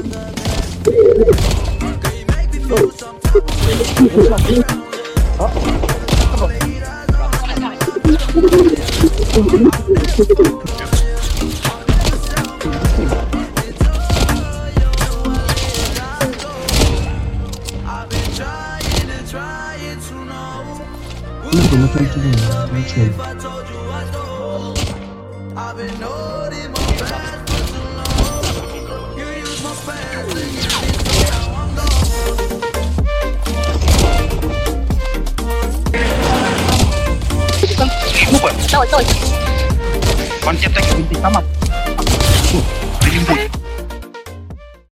你怎么在这种完全？ 等我，Con chép tay mình thì tắm mặt.